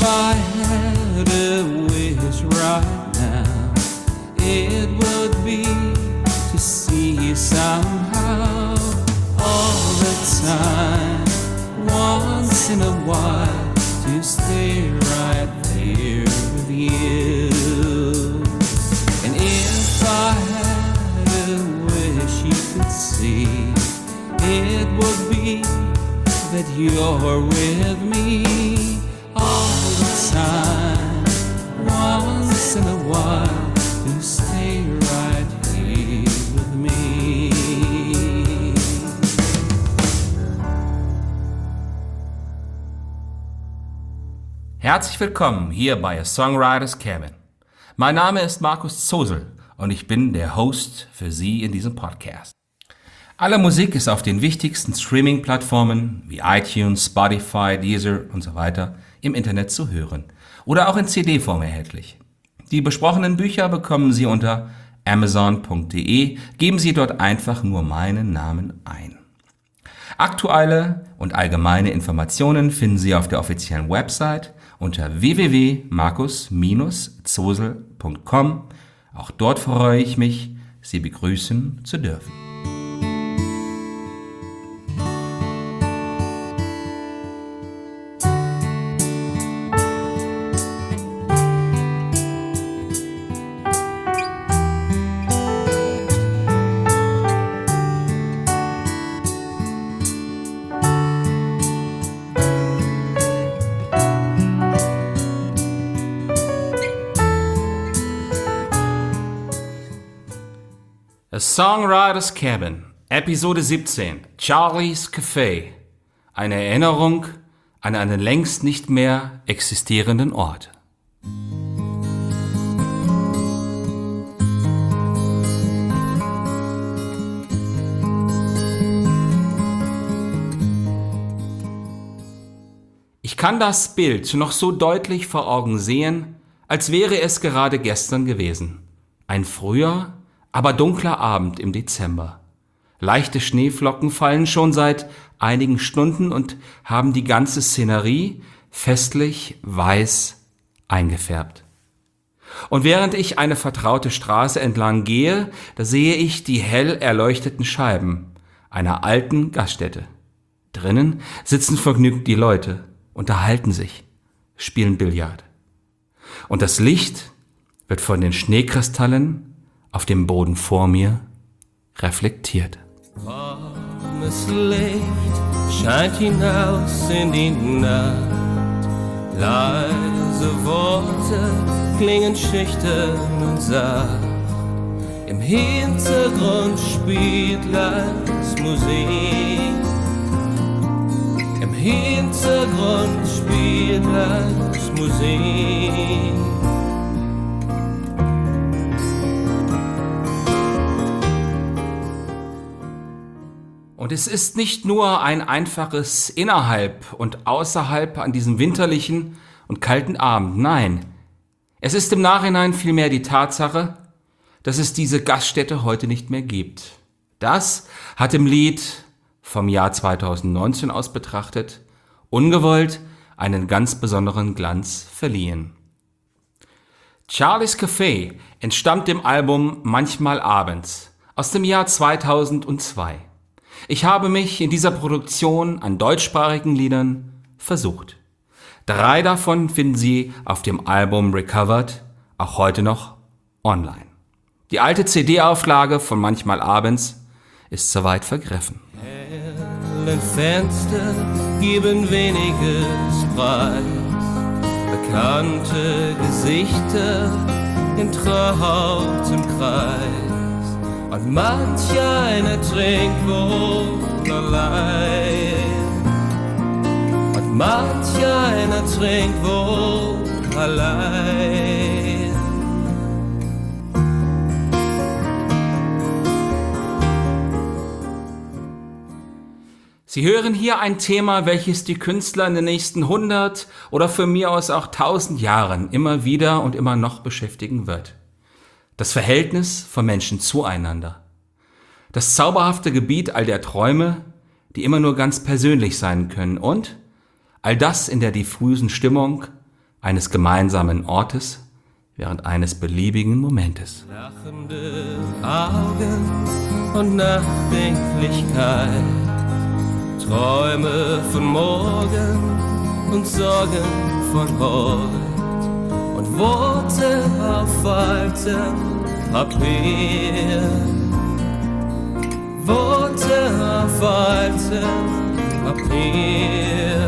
I had a wish right now, it would be to see you somehow all the time, once in a while, to stay right there with you. And if I had a wish you could see, it would be that you're with me all the time, once in a while, to stay right here with me. Herzlich willkommen hier bei A Songwriter's Cabin. Mein Name ist Markus Zosel und ich bin der Host für Sie in diesem Podcast. Alle Musik ist auf den wichtigsten Streaming-Plattformen wie iTunes, Spotify, Deezer und so weiter im Internet zu hören oder auch in CD-Form erhältlich. Die besprochenen Bücher bekommen Sie unter amazon.de, geben Sie dort einfach nur meinen Namen ein. Aktuelle und allgemeine Informationen finden Sie auf der offiziellen Website unter www.markus-zosel.com. Auch dort freue ich mich, Sie begrüßen zu dürfen. A Songwriter's Cabin, Episode 17, Charlie's Café, eine Erinnerung an einen längst nicht mehr existierenden Ort. Ich kann das Bild noch so deutlich vor Augen sehen, als wäre es gerade gestern gewesen. Ein früher, aber dunkler Abend im Dezember. Leichte Schneeflocken fallen schon seit einigen Stunden und haben die ganze Szenerie festlich weiß eingefärbt. Und während ich eine vertraute Straße entlang gehe, da sehe ich die hell erleuchteten Scheiben einer alten Gaststätte. Drinnen sitzen vergnügt die Leute, unterhalten sich, spielen Billard. Und das Licht wird von den Schneekristallen auf dem Boden vor mir reflektiert. Warmes Licht scheint hinaus in die Nacht. Leise Worte klingen schüchtern und sacht. Im Hintergrund spielt leise Musik. Im Hintergrund spielt leise Musik. Und es ist nicht nur ein einfaches Innerhalb und Außerhalb an diesem winterlichen und kalten Abend, nein, es ist im Nachhinein vielmehr die Tatsache, dass es diese Gaststätte heute nicht mehr gibt. Das hat im Lied vom Jahr 2019 aus betrachtet ungewollt einen ganz besonderen Glanz verliehen. Charlie's Café entstammt dem Album Manchmal abends aus dem Jahr 2002. Ich habe mich in dieser Produktion an deutschsprachigen Liedern versucht. 3 davon finden Sie auf dem Album Recovered, auch heute noch online. Die alte CD-Auflage von Manchmal abends ist soweit vergriffen. Hellen Fenster geben weniges Preis. Bekannte Gesichter in trautem Kreis. Und manch einer trinkt wohl allein. Und manch einer trinkt wohl allein. Sie hören hier ein Thema, welches die Künstler in den nächsten 100 oder von mir aus auch 1000 Jahren immer wieder und immer noch beschäftigen wird. Das Verhältnis von Menschen zueinander. Das zauberhafte Gebiet all der Träume, die immer nur ganz persönlich sein können und all das in der diffusen Stimmung eines gemeinsamen Ortes während eines beliebigen Momentes. Lachende Augen und Nachdenklichkeit, Träume von morgen und Sorgen von heute und Worte auf altem Papier, Worte auf altem Papier.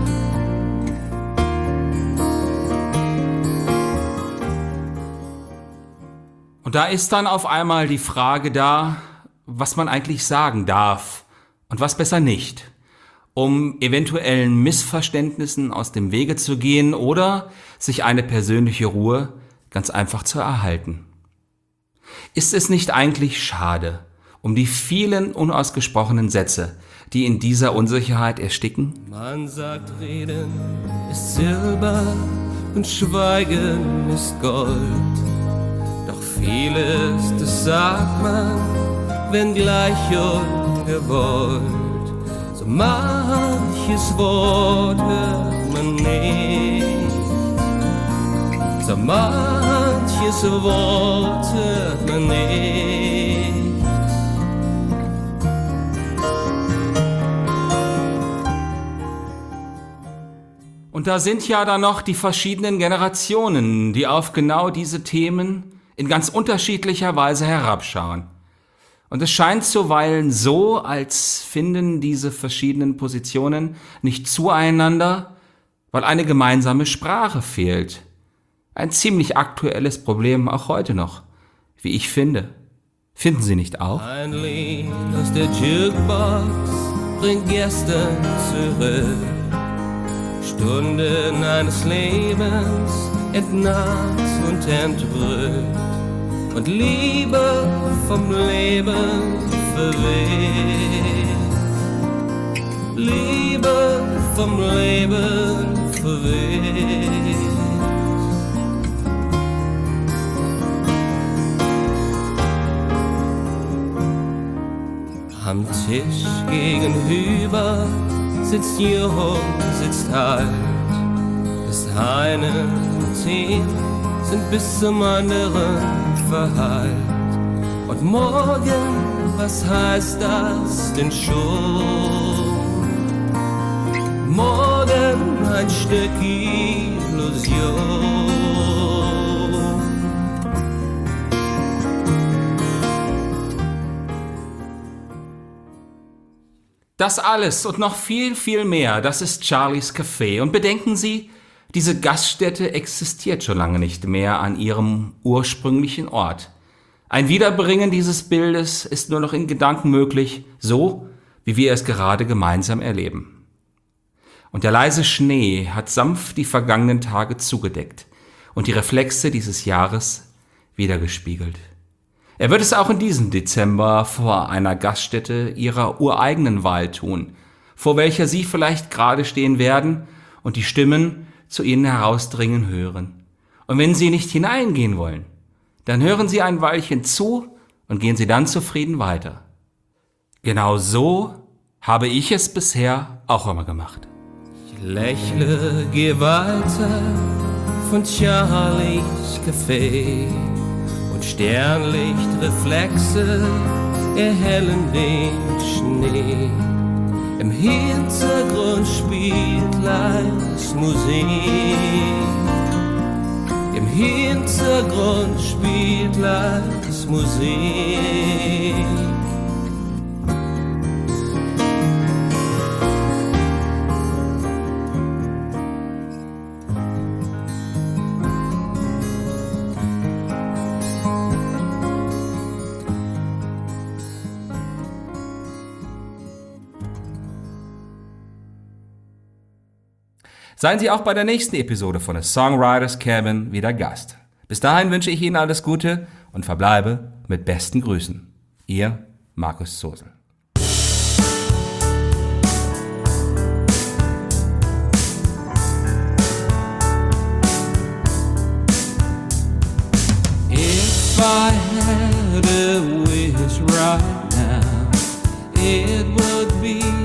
Und da ist dann auf einmal die Frage da, was man eigentlich sagen darf und was besser nicht, um eventuellen Missverständnissen aus dem Wege zu gehen oder sich eine persönliche Ruhe ganz einfach zu erhalten. Ist es nicht eigentlich schade um die vielen unausgesprochenen Sätze, die in dieser Unsicherheit ersticken? Man sagt, Reden ist Silber und Schweigen ist Gold. Doch vieles, das sagt man, wenn gleich ungewollt. So manches Wort hört man nicht. So manches Wort hört man nicht. Und da sind ja dann noch die verschiedenen Generationen, die auf genau diese Themen in ganz unterschiedlicher Weise herabschauen. Und es scheint zuweilen so, als finden diese verschiedenen Positionen nicht zueinander, weil eine gemeinsame Sprache fehlt. Ein ziemlich aktuelles Problem auch heute noch, wie ich finde. Finden Sie nicht auch? Ein Lied aus der Jukebox bringt gestern zurück. Stunden eines Lebens entnaht und entrückt und Liebe vom Leben verweht. Liebe vom Leben verweht. Am Tisch gegenüber sitzt jung, sitzt alt. Das eine Team sind bis zum anderen verhallt. Und morgen, was heißt das denn schon? Morgen ein Stück Illusion. Das alles und noch viel, viel mehr, das ist Charlies Café. Und bedenken Sie, diese Gaststätte existiert schon lange nicht mehr an ihrem ursprünglichen Ort. Ein Wiederbringen dieses Bildes ist nur noch in Gedanken möglich, so wie wir es gerade gemeinsam erleben. Und der leise Schnee hat sanft die vergangenen Tage zugedeckt und die Reflexe dieses Jahres wiedergespiegelt. Er wird es auch in diesem Dezember vor einer Gaststätte ihrer ureigenen Wahl tun, vor welcher Sie vielleicht gerade stehen werden und die Stimmen zu Ihnen herausdringen hören. Und wenn Sie nicht hineingehen wollen, dann hören Sie ein Weilchen zu und gehen Sie dann zufrieden weiter. Genau so habe ich es bisher auch immer gemacht. Ich lächle, geh weiter von Charlies Café. Und Sternlichtreflexe erhellen den Schnee. Im Hintergrund spielt leise Musik. Im Hintergrund spielt leise Musik. Seien Sie auch bei der nächsten Episode von A Songwriter's Cabin wieder Gast. Bis dahin wünsche ich Ihnen alles Gute und verbleibe mit besten Grüßen. Ihr Markus Zosel. If I had a wish right now, it would be